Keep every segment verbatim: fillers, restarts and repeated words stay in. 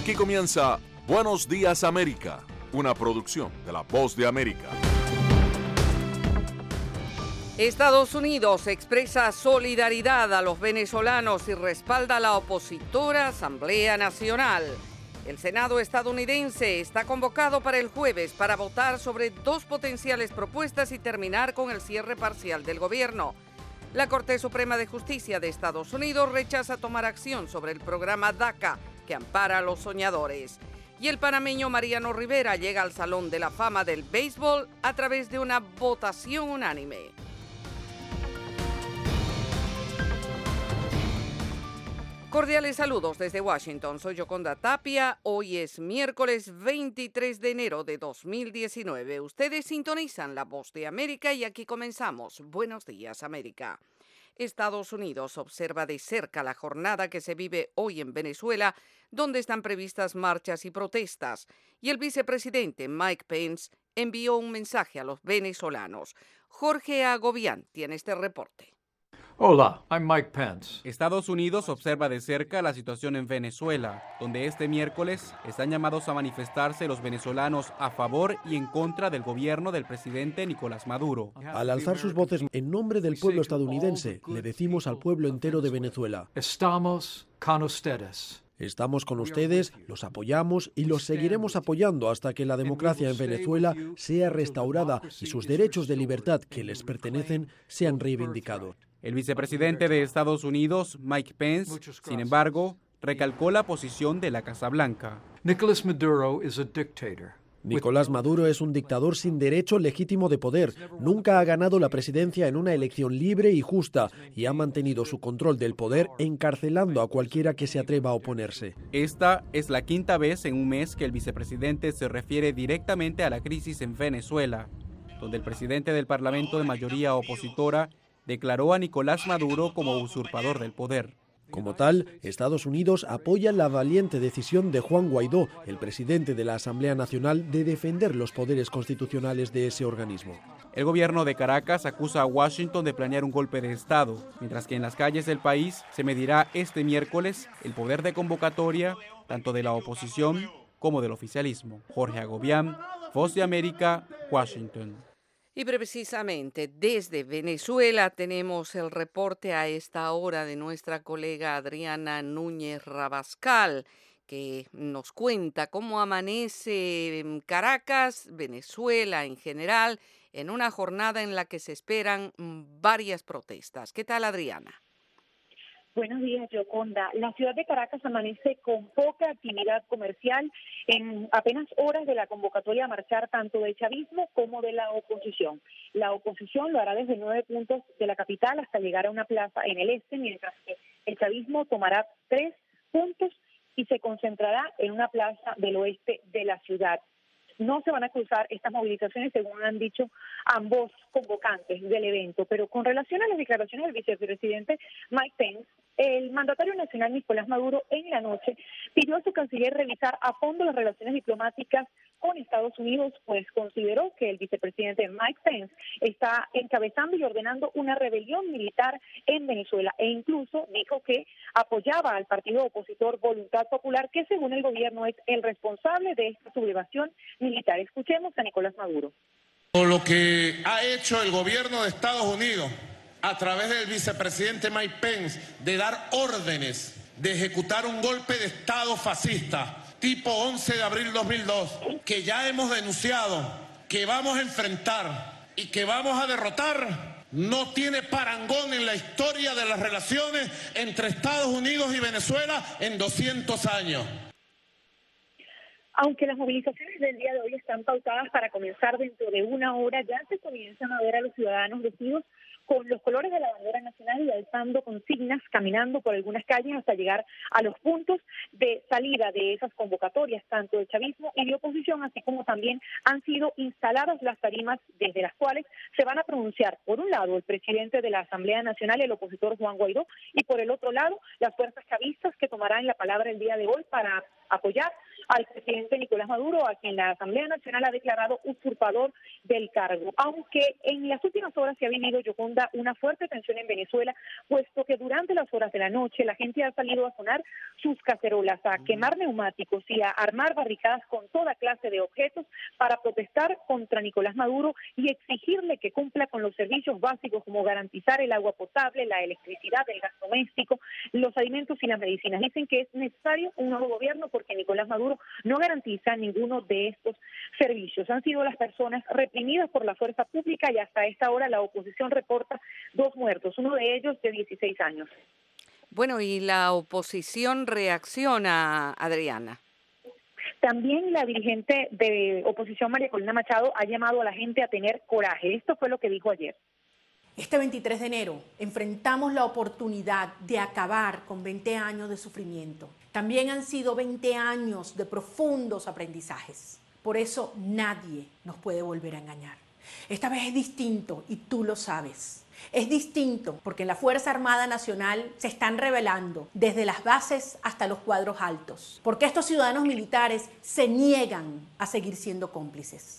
Aquí comienza Buenos Días América, una producción de La Voz de América. Estados Unidos expresa solidaridad a los venezolanos y respalda a la opositora Asamblea Nacional. El Senado estadounidense está convocado para el jueves para votar sobre dos potenciales propuestas y terminar con el cierre parcial del gobierno. La Corte Suprema de Justicia de Estados Unidos rechaza tomar acción sobre el programa DACA, que ampara a los soñadores. Y el panameño Mariano Rivera llega al Salón de la Fama del Béisbol a través de una votación unánime. Cordiales saludos desde Washington, soy Yoconda Tapia. Hoy es miércoles veintitrés de enero de dos mil diecinueve. Ustedes sintonizan La Voz de América y aquí comenzamos. Buenos días, América. Estados Unidos observa de cerca la jornada que se vive hoy en Venezuela, donde están previstas marchas y protestas. Y el vicepresidente Mike Pence envió un mensaje a los venezolanos. Jorge Agobián tiene este reporte. Hola, I'm Mike Pence. Estados Unidos observa de cerca la situación en Venezuela, donde este miércoles están llamados a manifestarse los venezolanos a favor y en contra del gobierno del presidente Nicolás Maduro. Al alzar sus voces en nombre del pueblo estadounidense, le decimos al pueblo entero de Venezuela: Estamos con ustedes. Estamos con ustedes, los apoyamos y los seguiremos apoyando hasta que la democracia en Venezuela sea restaurada y sus derechos de libertad que les pertenecen sean reivindicados. El vicepresidente de Estados Unidos, Mike Pence, sin embargo, recalcó la posición de la Casa Blanca. Nicolás Maduro is a dictator. Nicolás Maduro es un dictador sin derecho legítimo de poder. Nunca ha ganado la presidencia en una elección libre y justa y ha mantenido su control del poder encarcelando a cualquiera que se atreva a oponerse. Esta es la quinta vez en un mes que el vicepresidente se refiere directamente a la crisis en Venezuela, donde el presidente del Parlamento de mayoría opositora declaró a Nicolás Maduro como usurpador del poder. Como tal, Estados Unidos apoya la valiente decisión de Juan Guaidó, el presidente de la Asamblea Nacional, de defender los poderes constitucionales de ese organismo. El gobierno de Caracas acusa a Washington de planear un golpe de Estado, mientras que en las calles del país se medirá este miércoles el poder de convocatoria tanto de la oposición como del oficialismo. Jorge Agobián, Voz de América, Washington. Y precisamente desde Venezuela tenemos el reporte a esta hora de nuestra colega Adriana Núñez Rabascal, que nos cuenta cómo amanece Caracas, Venezuela en general, en una jornada en la que se esperan varias protestas. ¿Qué tal, Adriana? Buenos días, Yoconda. La ciudad de Caracas amanece con poca actividad comercial en apenas horas de la convocatoria a marchar tanto del chavismo como de la oposición. La oposición lo hará desde nueve puntos de la capital hasta llegar a una plaza en el este, mientras que el chavismo tomará tres puntos y se concentrará en una plaza del oeste de la ciudad. No se van a cruzar estas movilizaciones, según han dicho ambos convocantes del evento, pero con relación a las declaraciones del vicepresidente Mike Pence, el mandatario nacional Nicolás Maduro en la noche pidió a su canciller revisar a fondo las relaciones diplomáticas con Estados Unidos, pues consideró que el vicepresidente Mike Pence está encabezando y ordenando una rebelión militar en Venezuela e incluso dijo que apoyaba al partido opositor Voluntad Popular, que según el gobierno es el responsable de esta sublevación militar. Escuchemos a Nicolás Maduro. Lo que ha hecho el gobierno de Estados Unidos a través del vicepresidente Mike Pence de dar órdenes de ejecutar un golpe de Estado fascista tipo once de abril dos mil dos, que ya hemos denunciado, que vamos a enfrentar y que vamos a derrotar, no tiene parangón en la historia de las relaciones entre Estados Unidos y Venezuela en doscientos años. Aunque las movilizaciones del día de hoy están pautadas para comenzar dentro de una hora, ya se comienzan a ver a los ciudadanos vestidos con los colores de la bandera nacional y alzando consignas, caminando por algunas calles hasta llegar a los puntos de salida de esas convocatorias, tanto de chavismo y de oposición, así como también han sido instaladas las tarimas desde las cuales se van a pronunciar, por un lado, el presidente de la Asamblea Nacional, el opositor Juan Guaidó, y por el otro lado, las fuerzas chavistas que tomarán la palabra el día de hoy para apoyar al presidente Nicolás Maduro, a quien la Asamblea Nacional ha declarado usurpador del cargo. Aunque en las últimas horas se ha vivido, yo con ronda una fuerte tensión en Venezuela, puesto que durante las horas de la noche la gente ha salido a sonar sus cacerolas, a quemar neumáticos y a armar barricadas con toda clase de objetos para protestar contra Nicolás Maduro y exigirle que cumpla con los servicios básicos como garantizar el agua potable, la electricidad, el gas doméstico, los alimentos y las medicinas. Dicen que es necesario un nuevo gobierno porque Nicolás Maduro no garantiza ninguno de estos servicios. Han sido las personas reprimidas por la fuerza pública y hasta esta hora la oposición reporta dos muertos, uno de ellos de dieciséis años. Bueno, y la oposición reacciona, Adriana. También la dirigente de oposición, María Corina Machado, ha llamado a la gente a tener coraje. Esto fue lo que dijo ayer. Este veintitrés de enero enfrentamos la oportunidad de acabar con veinte años de sufrimiento. También han sido veinte años de profundos aprendizajes. Por eso nadie nos puede volver a engañar. Esta vez es distinto y tú lo sabes. Es distinto porque en la Fuerza Armada Nacional se están rebelando desde las bases hasta los cuadros altos, porque estos ciudadanos militares se niegan a seguir siendo cómplices.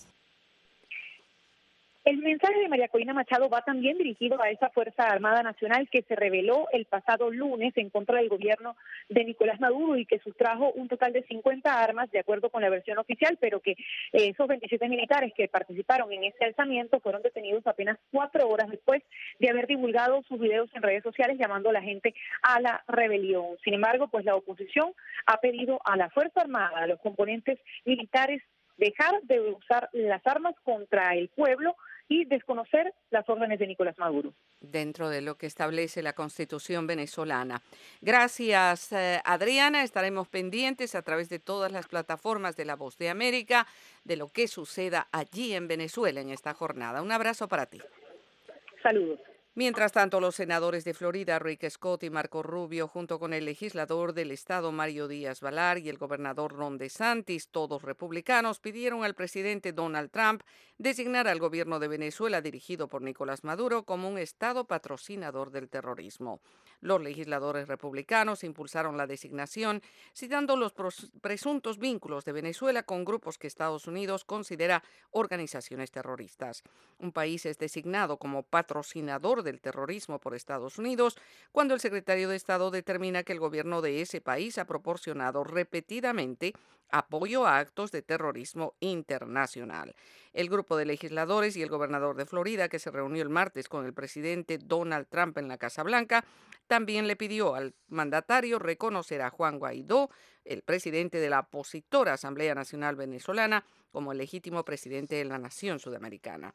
El mensaje de María Corina Machado va también dirigido a esa Fuerza Armada Nacional que se rebeló el pasado lunes en contra del gobierno de Nicolás Maduro y que sustrajo un total de cincuenta armas, de acuerdo con la versión oficial, pero que eh, esos veintisiete militares que participaron en ese alzamiento fueron detenidos apenas cuatro horas después de haber divulgado sus videos en redes sociales llamando a la gente a la rebelión. Sin embargo, pues la oposición ha pedido a la Fuerza Armada, a los componentes militares, dejar de usar las armas contra el pueblo y desconocer las órdenes de Nicolás Maduro. Dentro de lo que establece la Constitución venezolana. Gracias, eh, Adriana. Estaremos pendientes a través de todas las plataformas de La Voz de América de lo que suceda allí en Venezuela en esta jornada. Un abrazo para ti. Saludos. Mientras tanto, los senadores de Florida, Rick Scott y Marco Rubio, junto con el legislador del estado, Mario Díaz-Balart, y el gobernador Ron DeSantis, todos republicanos, pidieron al presidente Donald Trump designar al gobierno de Venezuela, dirigido por Nicolás Maduro, como un estado patrocinador del terrorismo. Los legisladores republicanos impulsaron la designación, citando los presuntos vínculos de Venezuela con grupos que Estados Unidos considera organizaciones terroristas. Un país es designado como patrocinador del terrorismo por Estados Unidos cuando el secretario de Estado determina que el gobierno de ese país ha proporcionado repetidamente apoyo a actos de terrorismo internacional. El grupo de legisladores y el gobernador de Florida, que se reunió el martes con el presidente Donald Trump en la Casa Blanca, también le pidió al mandatario reconocer a Juan Guaidó, el presidente de la opositora Asamblea Nacional Venezolana, como el legítimo presidente de la nación sudamericana.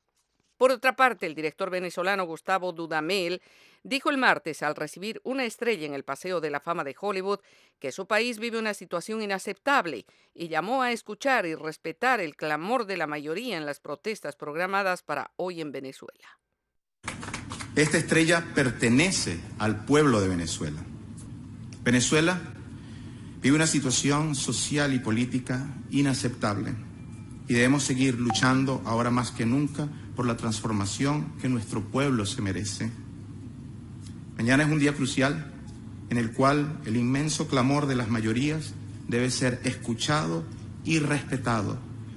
Por otra parte, el director venezolano Gustavo Dudamel dijo el martes, al recibir una estrella en el Paseo de la Fama de Hollywood, que su país vive una situación inaceptable y llamó a escuchar y respetar el clamor de la mayoría en las protestas programadas para hoy en Venezuela. Esta estrella pertenece al pueblo de Venezuela. Venezuela vive una situación social y política inaceptable y debemos seguir luchando ahora más que nunca por la transformación que nuestro pueblo se merece. Mañana es un día crucial en el cual el inmenso clamor de las mayorías debe ser escuchado y respetado.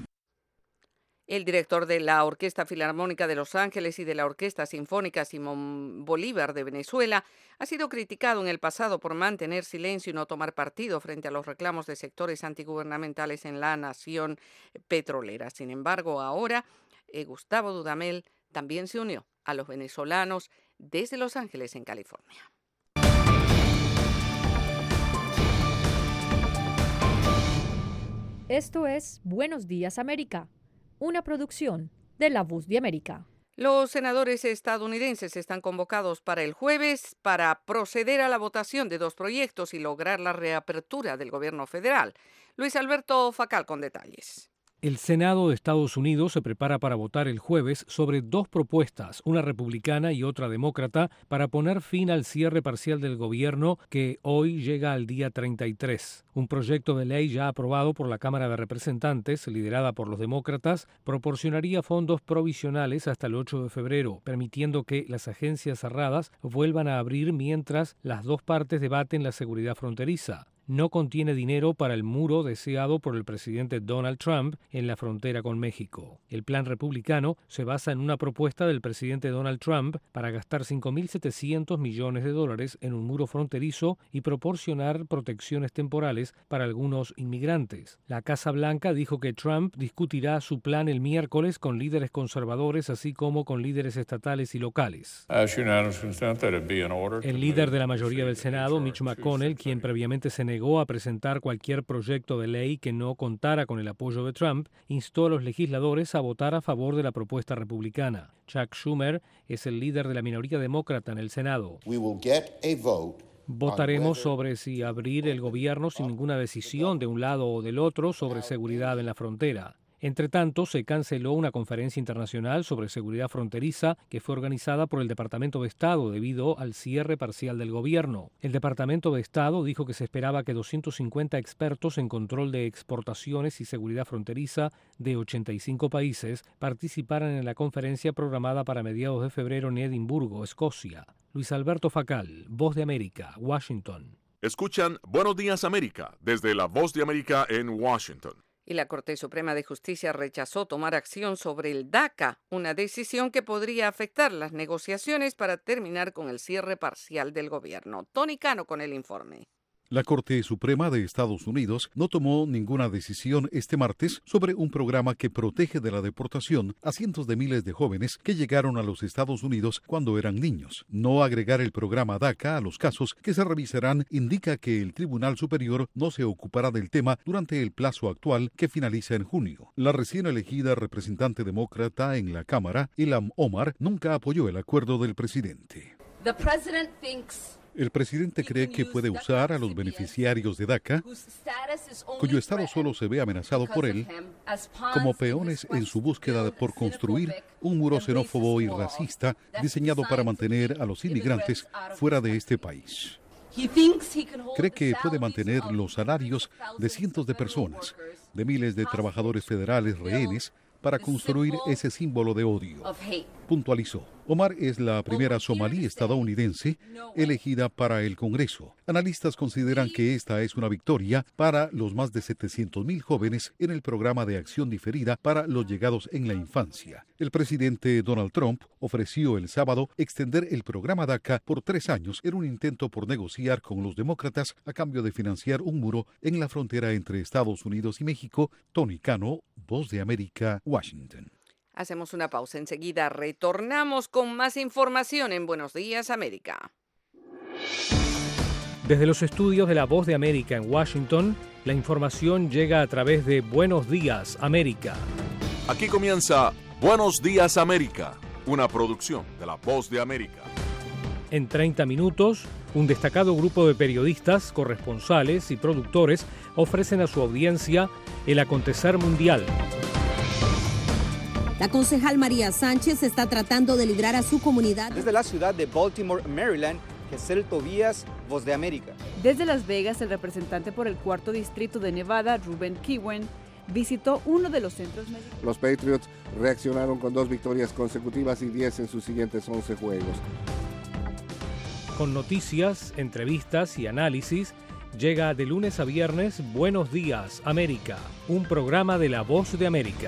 El director de la Orquesta Filarmónica de Los Ángeles y de la Orquesta Sinfónica Simón Bolívar de Venezuela ha sido criticado en el pasado por mantener silencio y no tomar partido frente a los reclamos de sectores antigubernamentales en la nación petrolera. Sin embargo, ahora eh, Gustavo Dudamel también se unió a los venezolanos desde Los Ángeles, en California. Esto es Buenos Días América, una producción de La Voz de América. Los senadores estadounidenses están convocados para el jueves para proceder a la votación de dos proyectos y lograr la reapertura del gobierno federal. Luis Alberto Facal con detalles. El Senado de Estados Unidos se prepara para votar el jueves sobre dos propuestas, una republicana y otra demócrata, para poner fin al cierre parcial del gobierno que hoy llega al día treinta y tres. Un proyecto de ley ya aprobado por la Cámara de Representantes, liderada por los demócratas, proporcionaría fondos provisionales hasta el ocho de febrero, permitiendo que las agencias cerradas vuelvan a abrir mientras las dos partes debaten la seguridad fronteriza. no contiene dinero para el muro deseado por el presidente Donald Trump en la frontera con México. El plan republicano se basa en una propuesta del presidente Donald Trump para gastar cinco mil setecientos millones de dólares en un muro fronterizo y proporcionar protecciones temporales para algunos inmigrantes. La Casa Blanca dijo que Trump discutirá su plan el miércoles con líderes conservadores, así como con líderes estatales y locales. El líder de la mayoría del Senado, Mitch McConnell, quien previamente se negó a presentar cualquier proyecto de ley que no contara con el apoyo de Trump, instó a los legisladores a votar a favor de la propuesta republicana. Chuck Schumer es el líder de la minoría demócrata en el Senado. Votaremos sobre si abrir el gobierno sin ninguna decisión de un lado o del otro sobre seguridad en la frontera. Entre tanto, se canceló una conferencia internacional sobre seguridad fronteriza que fue organizada por el Departamento de Estado debido al cierre parcial del gobierno. El Departamento de Estado dijo que se esperaba que doscientos cincuenta expertos en control de exportaciones y seguridad fronteriza de ochenta y cinco países participaran en la conferencia programada para mediados de febrero en Edimburgo, Escocia. Luis Alberto Facal, Voz de América, Washington. Escuchan Buenos Días América desde la Voz de América en Washington. Y la Corte Suprema de Justicia rechazó tomar acción sobre el DACA, una decisión que podría afectar las negociaciones para terminar con el cierre parcial del gobierno. Tony Cano con el informe. La Corte Suprema de Estados Unidos no tomó ninguna decisión este martes sobre un programa que protege de la deportación a cientos de miles de jóvenes que llegaron a los Estados Unidos cuando eran niños. No agregar el programa DACA a los casos que se revisarán indica que el Tribunal Superior no se ocupará del tema durante el plazo actual que finaliza en junio. La recién elegida representante demócrata en la Cámara, Ilhan Omar, nunca apoyó el acuerdo del presidente. The president thinks El presidente cree que puede usar a los beneficiarios de DACA, cuyo estado solo se ve amenazado por él, como peones en su búsqueda por construir un muro xenófobo y racista diseñado para mantener a los inmigrantes fuera de este país. Cree que puede mantener los salarios de cientos de personas, de miles de trabajadores federales rehenes, para construir ese símbolo de odio, puntualizó. Omar es la primera somalí estadounidense elegida para el Congreso. Analistas consideran que esta es una victoria para los más de setecientos mil jóvenes en el programa de acción diferida para los llegados en la infancia. El presidente Donald Trump ofreció el sábado extender el programa DACA por tres años en un intento por negociar con los demócratas a cambio de financiar un muro en la frontera entre Estados Unidos y México. Tony Cano, Voz de América, Washington. Hacemos una pausa. Enseguida retornamos con más información en Buenos Días, América. Desde los estudios de la Voz de América en Washington, la información llega a través de Buenos Días, América. Aquí comienza Buenos Días, América, una producción de la Voz de América. En treinta minutos, un destacado grupo de periodistas, corresponsales y productores ofrecen a su audiencia el acontecer mundial. La concejal María Sánchez está tratando de librar a su comunidad. Desde la ciudad de Baltimore, Maryland, Gesel Tobías, Voz de América. Desde Las Vegas, el representante por el cuarto distrito de Nevada, Ruben Kiwen, visitó uno de los centros médicos. Los Patriots reaccionaron con dos victorias consecutivas y diez en sus siguientes once juegos. Con noticias, entrevistas y análisis, llega de lunes a viernes Buenos Días, América, un programa de la Voz de América.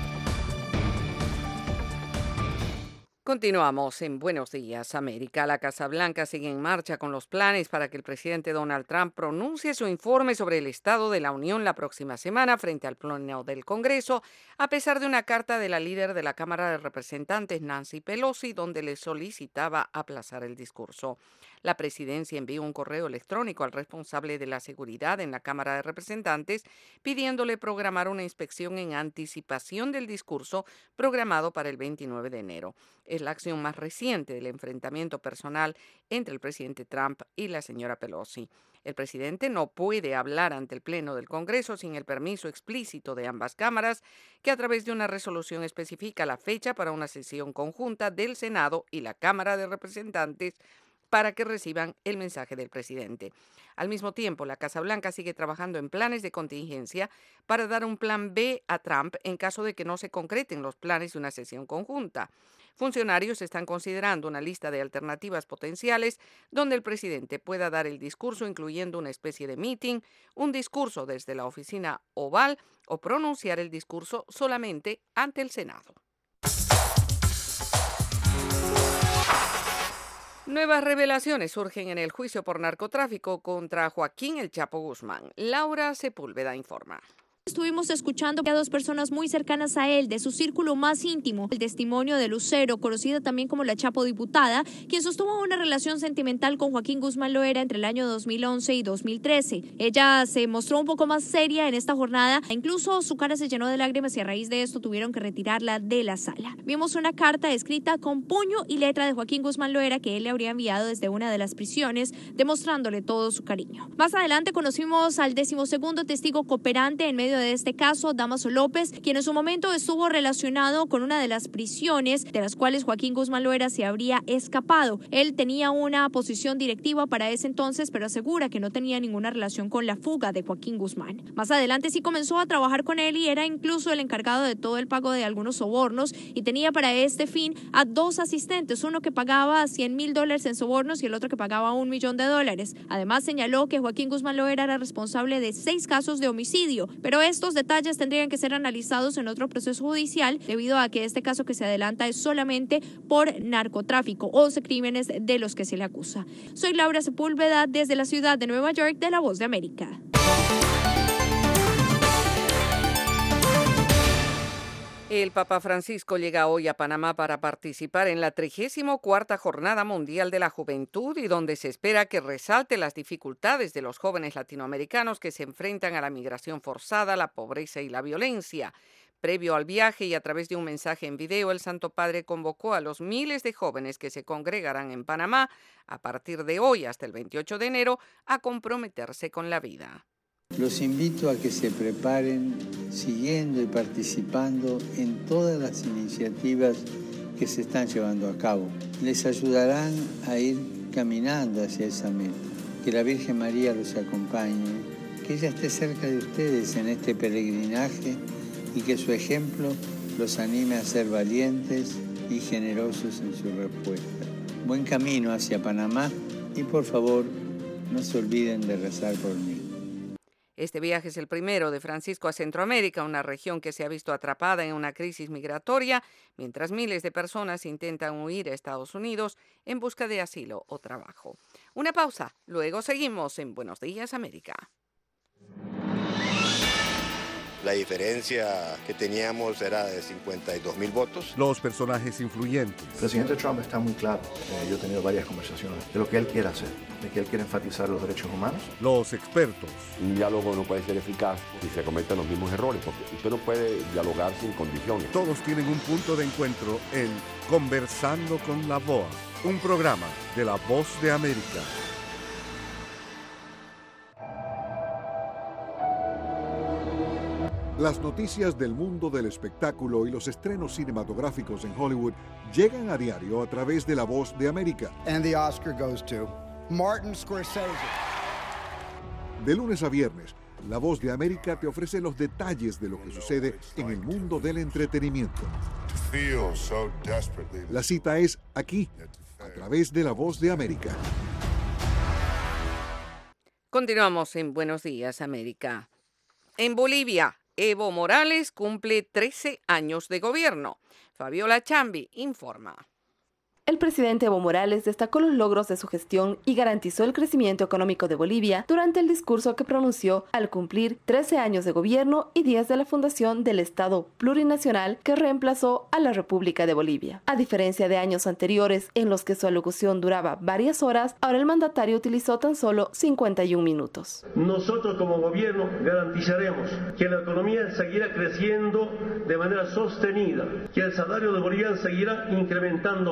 Continuamos en Buenos Días, América. La Casa Blanca sigue en marcha con los planes para que el presidente Donald Trump pronuncie su informe sobre el Estado de la Unión la próxima semana frente al Pleno del Congreso, a pesar de una carta de la líder de la Cámara de Representantes, Nancy Pelosi, donde le solicitaba aplazar el discurso. La presidencia envió un correo electrónico al responsable de la seguridad en la Cámara de Representantes pidiéndole programar una inspección en anticipación del discurso programado para el veintinueve de enero. Es la acción más reciente del enfrentamiento personal entre el presidente Trump y la señora Pelosi. El presidente no puede hablar ante el Pleno del Congreso sin el permiso explícito de ambas cámaras, que a través de una resolución especifica la fecha para una sesión conjunta del Senado y la Cámara de Representantes para que reciban el mensaje del presidente. Al mismo tiempo, la Casa Blanca sigue trabajando en planes de contingencia para dar un plan B a Trump en caso de que no se concreten los planes de una sesión conjunta. Funcionarios están considerando una lista de alternativas potenciales donde el presidente pueda dar el discurso, incluyendo una especie de meeting, un discurso desde la oficina oval o pronunciar el discurso solamente ante el Senado. Nuevas revelaciones surgen en el juicio por narcotráfico contra Joaquín El Chapo Guzmán. Laura Sepúlveda informa. Estuvimos escuchando a dos personas muy cercanas a él, de su círculo más íntimo, el testimonio de Lucero, conocida también como la Chapo diputada, quien sostuvo una relación sentimental con Joaquín Guzmán Loera entre el año dos mil once y dos mil trece. Ella se mostró un poco más seria en esta jornada, incluso su cara se llenó de lágrimas y a raíz de esto tuvieron que retirarla de la sala. Vimos una carta escrita con puño y letra de Joaquín Guzmán Loera que él le habría enviado desde una de las prisiones, demostrándole todo su cariño. Más adelante conocimos al decimosegundo testigo cooperante en medio de de este caso, Damaso López, quien en su momento estuvo relacionado con una de las prisiones de las cuales Joaquín Guzmán Loera se habría escapado. Él tenía una posición directiva para ese entonces, pero asegura que no tenía ninguna relación con la fuga de Joaquín Guzmán. Más adelante sí comenzó a trabajar con él y era incluso el encargado de todo el pago de algunos sobornos y tenía para este fin a dos asistentes, uno que pagaba cien mil dólares en sobornos y el otro que pagaba un millón de dólares. Además señaló que Joaquín Guzmán Loera era responsable de seis casos de homicidio, pero estos detalles tendrían que ser analizados en otro proceso judicial debido a que este caso que se adelanta es solamente por narcotráfico, once crímenes de los que se le acusa. Soy Laura Sepúlveda desde la ciudad de Nueva York de La Voz de América. El Papa Francisco llega hoy a Panamá para participar en la trigésima cuarta Jornada Mundial de la Juventud y donde se espera que resalte las dificultades de los jóvenes latinoamericanos que se enfrentan a la migración forzada, la pobreza y la violencia. Previo al viaje y a través de un mensaje en video, el Santo Padre convocó a los miles de jóvenes que se congregarán en Panamá a partir de hoy hasta el veintiocho de enero a comprometerse con la vida. Los invito a que se preparen siguiendo y participando en todas las iniciativas que se están llevando a cabo. Les ayudarán a ir caminando hacia esa meta. Que la Virgen María los acompañe, que ella esté cerca de ustedes en este peregrinaje y que su ejemplo los anime a ser valientes y generosos en su respuesta. Buen camino hacia Panamá y por favor no se olviden de rezar por mí. Este viaje es el primero de Francisco a Centroamérica, una región que se ha visto atrapada en una crisis migratoria, mientras miles de personas intentan huir a Estados Unidos en busca de asilo o trabajo. Una pausa, luego seguimos en Buenos Días, América. La diferencia que teníamos era de cincuenta y dos mil votos. Los personajes influyentes. El presidente Trump está muy claro. Eh, yo he tenido varias conversaciones de lo que él quiere hacer, de que él quiere enfatizar los derechos humanos. Los expertos. Un diálogo no puede ser eficaz si se cometen los mismos errores, porque usted no puede dialogar sin condiciones. Todos tienen un punto de encuentro en Conversando con la V O A, un programa de La Voz de América. Las noticias del mundo del espectáculo y los estrenos cinematográficos en Hollywood llegan a diario a través de La Voz de América. And the Oscar goes to Martin Scorsese. De lunes a viernes, La Voz de América te ofrece los detalles de lo que sucede en el mundo del entretenimiento. La cita es aquí, a través de La Voz de América. Continuamos en Buenos Días, América. En Bolivia, Evo Morales cumple trece años de gobierno. Fabiola Chambi informa. El presidente Evo Morales destacó los logros de su gestión y garantizó el crecimiento económico de Bolivia durante el discurso que pronunció al cumplir trece años de gobierno y días de la fundación del Estado plurinacional que reemplazó a la República de Bolivia. A diferencia de años anteriores en los que su alocución duraba varias horas, ahora el mandatario utilizó tan solo cincuenta y un minutos. Nosotros como gobierno garantizaremos que la economía seguirá creciendo de manera sostenida, que el salario de boliviano seguirá incrementándose,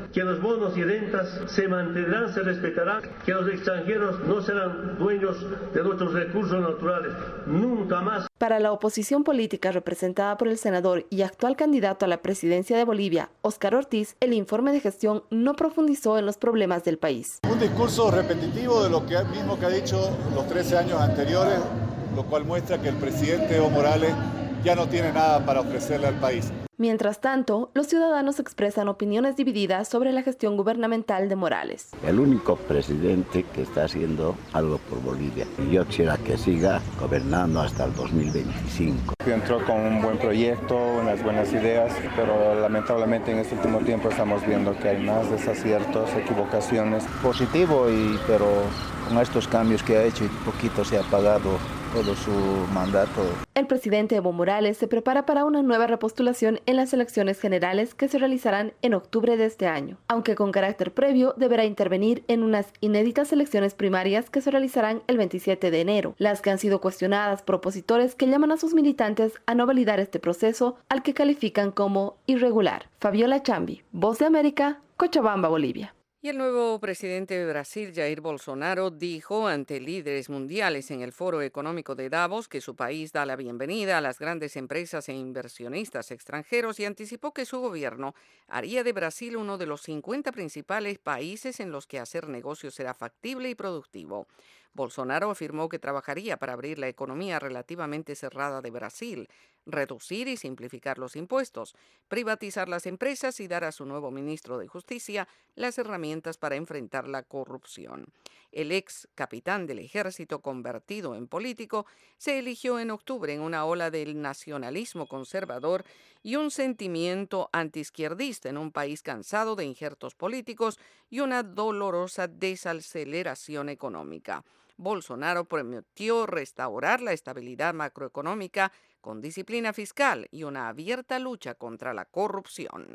que los bonos y rentas se mantendrán, se respetarán, que los extranjeros no serán dueños de nuestros recursos naturales, nunca más. Para la oposición política representada por el senador y actual candidato a la presidencia de Bolivia, Óscar Ortiz, el informe de gestión no profundizó en los problemas del país. Un discurso repetitivo de lo que mismo que ha dicho los trece años anteriores, lo cual muestra que el presidente Evo Morales ya no tiene nada para ofrecerle al país. Mientras tanto, los ciudadanos expresan opiniones divididas sobre la gestión gubernamental de Morales. El único presidente que está haciendo algo por Bolivia. Y yo quisiera que siga gobernando hasta el dos mil veinticinco. Entró con un buen proyecto, unas buenas ideas, pero lamentablemente en este último tiempo estamos viendo que hay más desaciertos, equivocaciones. Positivo, y, pero con estos cambios que ha hecho, poquito se ha pagado todo su mandato. El presidente Evo Morales se prepara para una nueva repostulación en las elecciones generales que se realizarán en octubre de este año. Aunque con carácter previo, deberá intervenir en unas inéditas elecciones primarias que se realizarán el veintisiete de enero, las que han sido cuestionadas por opositores que llaman a sus militantes a no validar este proceso, al que califican como irregular. Fabiola Chambi, Voz de América, Cochabamba, Bolivia. Y el nuevo presidente de Brasil, Jair Bolsonaro, dijo ante líderes mundiales en el Foro Económico de Davos que su país da la bienvenida a las grandes empresas e inversionistas extranjeros y anticipó que su gobierno haría de Brasil uno de los cincuenta principales países en los que hacer negocios será factible y productivo. Bolsonaro afirmó que trabajaría para abrir la economía relativamente cerrada de Brasil, reducir y simplificar los impuestos, privatizar las empresas y dar a su nuevo ministro de Justicia las herramientas para enfrentar la corrupción. El ex capitán del ejército convertido en político se eligió en octubre en una ola del nacionalismo conservador y un sentimiento antiizquierdista en un país cansado de injertos políticos y una dolorosa desaceleración económica. Bolsonaro prometió restaurar la estabilidad macroeconómica con disciplina fiscal y una abierta lucha contra la corrupción.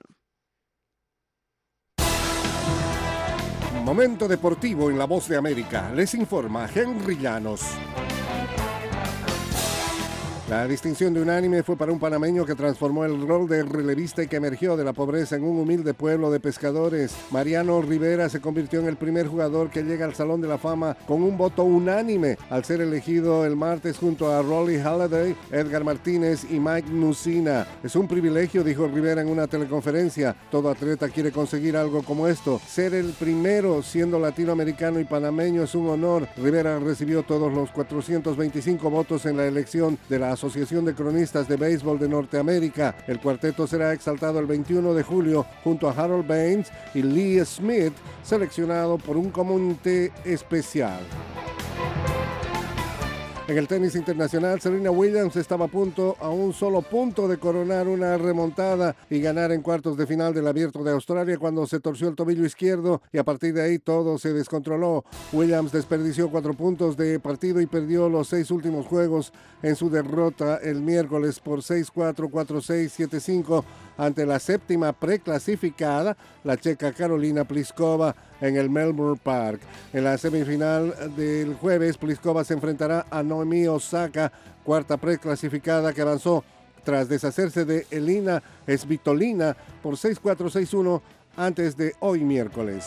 Momento deportivo en La Voz de América. Les informa Henry Llanos. La distinción de unánime fue para un panameño que transformó el rol de relevista y que emergió de la pobreza en un humilde pueblo de pescadores. Mariano Rivera se convirtió en el primer jugador que llega al Salón de la Fama con un voto unánime al ser elegido el martes junto a Rollie Halladay, Edgar Martínez y Mike Nucina. Es un privilegio, dijo Rivera en una teleconferencia. Todo atleta quiere conseguir algo como esto. Ser el primero siendo latinoamericano y panameño es un honor. Rivera recibió todos los cuatrocientos veinticinco votos en la elección de la Asociación de Cronistas de Béisbol de Norteamérica. El cuarteto será exaltado el veintiuno de julio junto a Harold Baines y Lee Smith, seleccionado por un comité especial. En el tenis internacional, Serena Williams estaba a punto, a un solo punto de coronar una remontada y ganar en cuartos de final del Abierto de Australia cuando se torció el tobillo izquierdo y a partir de ahí todo se descontroló. Williams desperdició cuatro puntos de partido y perdió los seis últimos juegos en su derrota el miércoles por seis cuatro, cuatro seis, siete cinco ante la séptima preclasificada, la checa Karolina Pliskova, en el Melbourne Park. En la semifinal del jueves, Pliskova se enfrentará a Naomi Osaka, cuarta preclasificada que avanzó tras deshacerse de Elina Svitolina por seis cuatro, seis uno antes de hoy miércoles.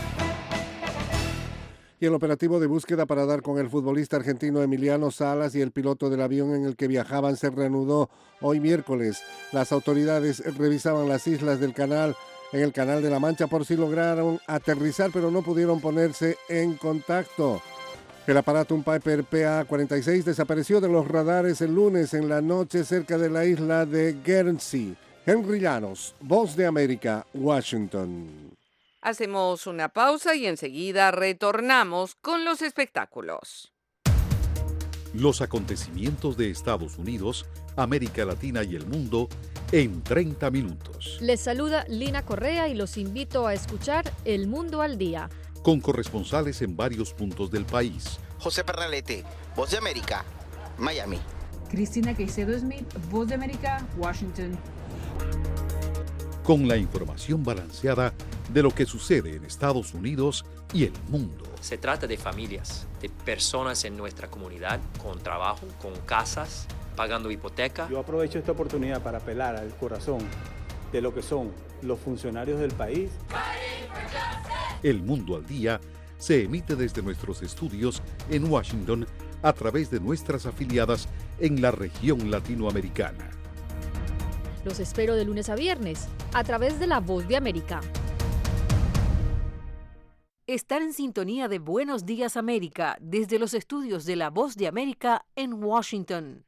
Y el operativo de búsqueda para dar con el futbolista argentino Emiliano Salas y el piloto del avión en el que viajaban se reanudó hoy miércoles. Las autoridades revisaban las islas del canal, en el Canal de la Mancha, por si lograron aterrizar, pero no pudieron ponerse en contacto. El aparato, un Piper P A cuarenta y seis, desapareció de los radares el lunes en la noche cerca de la isla de Guernsey. Henry Llanos, Voz de América, Washington. Hacemos una pausa y enseguida retornamos con los espectáculos. Los acontecimientos de Estados Unidos, América Latina y el mundo en treinta minutos. Les saluda Lina Correa y los invito a escuchar El Mundo al Día. Con corresponsales en varios puntos del país. José Pernalete, Voz de América, Miami. Cristina Caicedo Smith, Voz de América, Washington. Con la información balanceada de lo que sucede en Estados Unidos y el mundo. Se trata de familias, de personas en nuestra comunidad, con trabajo, con casas, pagando hipoteca. Yo aprovecho esta oportunidad para apelar al corazón de lo que son los funcionarios del país. El Mundo al Día se emite desde nuestros estudios en Washington a través de nuestras afiliadas en la región latinoamericana. Los espero de lunes a viernes a través de La Voz de América. Estar en sintonía de Buenos Días América desde los estudios de La Voz de América en Washington.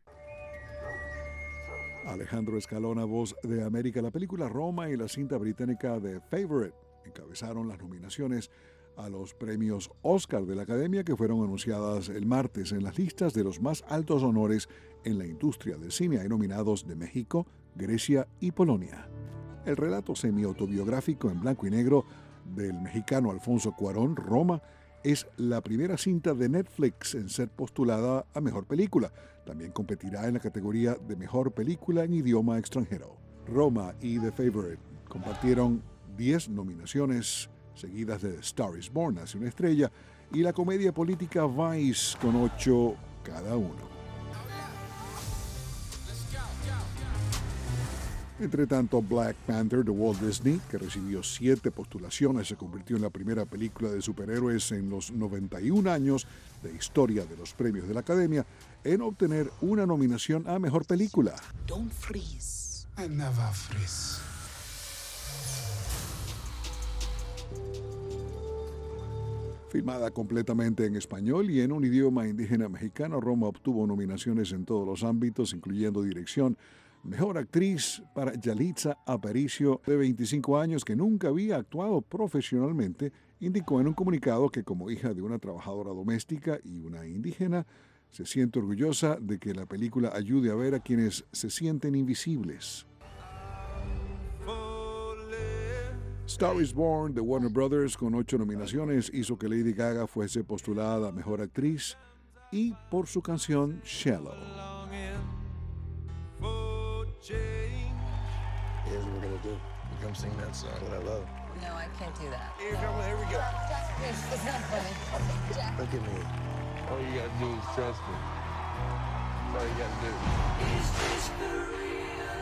Alejandro Escalona, Voz de América. La película Roma y la cinta británica The Favourite encabezaron las nominaciones a los premios Oscar de la Academia, que fueron anunciadas el martes. En las listas de los más altos honores en la industria del cine hay nominados de México, Grecia y Polonia. El relato semi-autobiográfico en blanco y negro del mexicano Alfonso Cuarón, Roma, es la primera cinta de Netflix en ser postulada a Mejor Película. También competirá en la categoría de Mejor Película en Idioma Extranjero. Roma y The Favourite compartieron diez nominaciones, seguidas de Star is Born, Nace una estrella, y la comedia política Vice, con ocho cada uno. Entre tanto, Black Panther de Walt Disney, que recibió siete postulaciones, se convirtió en la primera película de superhéroes en los noventa y un años de historia de los premios de la Academia en obtener una nominación a Mejor Película. Don't freeze. I never freeze. Filmada completamente en español y en un idioma indígena mexicano, Roma obtuvo nominaciones en todos los ámbitos, incluyendo dirección. Mejor actriz para Yalitza Aparicio, de veinticinco años, que nunca había actuado profesionalmente, indicó en un comunicado que como hija de una trabajadora doméstica y una indígena, se siente orgullosa de que la película ayude a ver a quienes se sienten invisibles. Star is Born de Warner Brothers, con ocho nominaciones, hizo que Lady Gaga fuese postulada a Mejor Actriz y por su canción Shallow. Here's what we're gonna do. You come sing that song that I love. No, I can't do that. Here, come, here we go. It's not funny. Jack. Look at me. All you gotta do is trust me. That's all you gotta do. Is this the real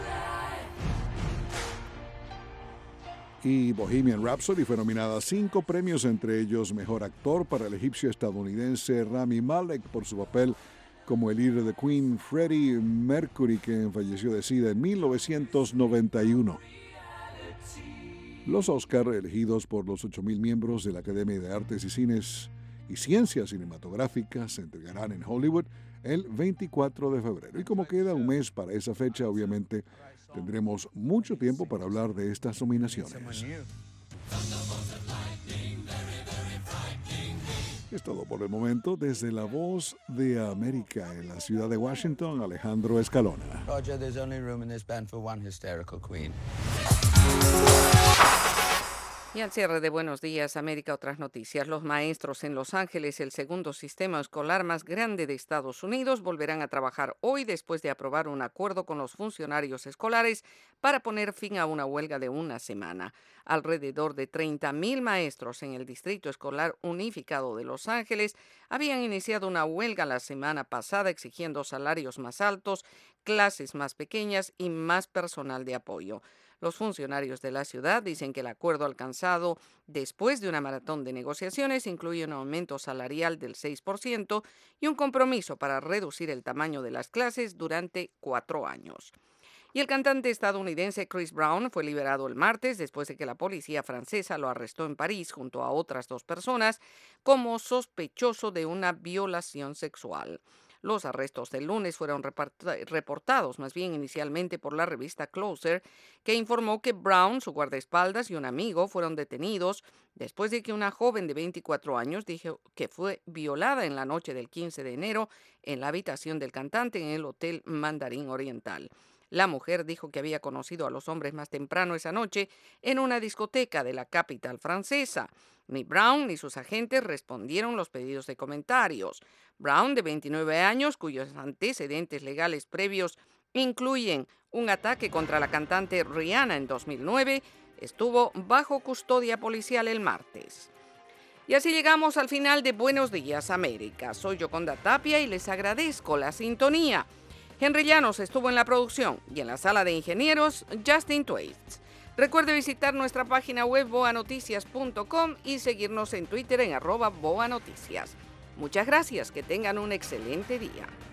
life? Y Bohemian Rhapsody fue nominada a cinco premios, entre ellos Mejor Actor para el egipcio estadounidense Rami Malek por su papel como el líder de Queen, Freddie Mercury, que falleció de SIDA en mil novecientos noventa y uno. Los Oscar, elegidos por los ocho mil miembros de la Academia de Artes y Cines y Ciencias Cinematográficas, se entregarán en Hollywood el veinticuatro de febrero. Y como queda un mes para esa fecha, obviamente tendremos mucho tiempo para hablar de estas nominaciones. Es todo por el momento. Desde La Voz de América en la ciudad de Washington, Alejandro Escalona. Roger, there's only room in this band for one hysterical queen. Y al cierre de Buenos Días América, otras noticias. Los maestros en Los Ángeles, el segundo sistema escolar más grande de Estados Unidos, volverán a trabajar hoy después de aprobar un acuerdo con los funcionarios escolares para poner fin a una huelga de una semana. Alrededor de treinta mil maestros en el Distrito Escolar Unificado de Los Ángeles habían iniciado una huelga la semana pasada exigiendo salarios más altos, clases más pequeñas y más personal de apoyo. Los funcionarios de la ciudad dicen que el acuerdo alcanzado después de una maratón de negociaciones incluye un aumento salarial del seis por ciento y un compromiso para reducir el tamaño de las clases durante cuatro años. Y el cantante estadounidense Chris Brown fue liberado el martes después de que la policía francesa lo arrestó en París junto a otras dos personas como sospechoso de una violación sexual. Los arrestos del lunes fueron reportados más bien inicialmente por la revista Closer, que informó que Brown, su guardaespaldas y un amigo fueron detenidos después de que una joven de veinticuatro años dijo que fue violada en la noche del quince de enero en la habitación del cantante en el Hotel Mandarín Oriental. La mujer dijo que había conocido a los hombres más temprano esa noche en una discoteca de la capital francesa. Ni Brown ni sus agentes respondieron los pedidos de comentarios. Brown, de veintinueve años, cuyos antecedentes legales previos incluyen un ataque contra la cantante Rihanna en dos mil nueve, estuvo bajo custodia policial el martes. Y así llegamos al final de Buenos Días América. Soy Yoconda Tapia y les agradezco la sintonía. Henry Llanos estuvo en la producción y en la sala de ingenieros, Justin Twaits. Recuerde visitar nuestra página web boa noticias punto com y seguirnos en Twitter en arroba boanoticias. Muchas gracias, que tengan un excelente día.